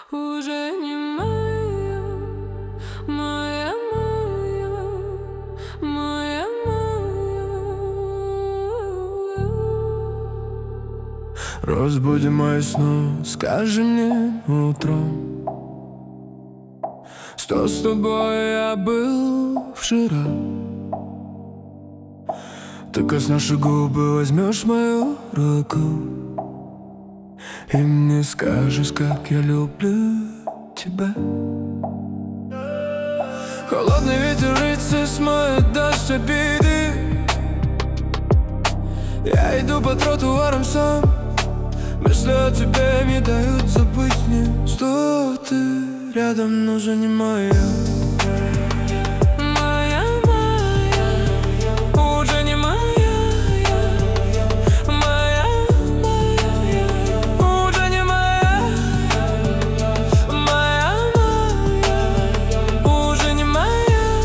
Уже не моя, моя, моя, моя, моя. Разбуди мои сны, скажи мне утром, что с тобой я был вчера. Ты коснешь губы, возьмешь мою руку и мне скажешь, как я люблю тебя. Холодный ветер рыцарь смоет дождь обиды. Я иду по тротуарам сам, мысли о тебе не дают забыть мне, что ты рядом, но уже не моя. Моя, моя, уже не моя, моя, моя, уже не моя, моя, моя, уже не моя,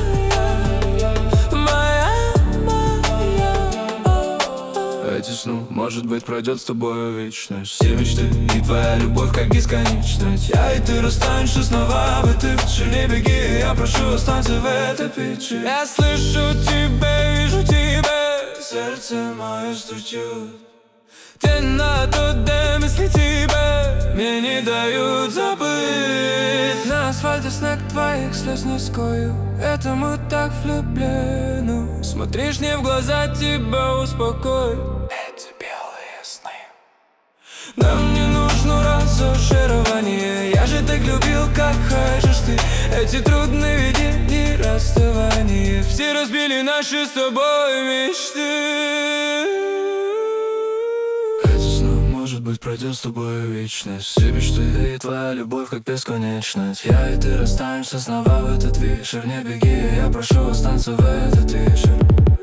моя, моя. Эти сны, может быть, пройдет с тобой вечность. Все мечты и твоя любовь как бесконечность. Я и ты расстанешься снова в этой печи. Не беги, я прошу, останься в этой печи. Я слышу тебя, вижу тебя, Сердце мое стучит. темнота, да мысли тебя мне не дают забыть. На асфальте снег твоих слез не скою, это мы так влюблены. Смотришь мне в глаза, тебя успокоит эти белые сны. Нам не нужно разочарование, я же так любил, как хочешь ты. Эти трудные видения, расставания, все разбили наши с тобой мечты. Эти сны, может быть, пройдет с тобой вечность. Все мечты и твоя любовь как бесконечность. Я и ты расстанемся снова в этот вечер. Не беги, я прошу, останься в этот вечер.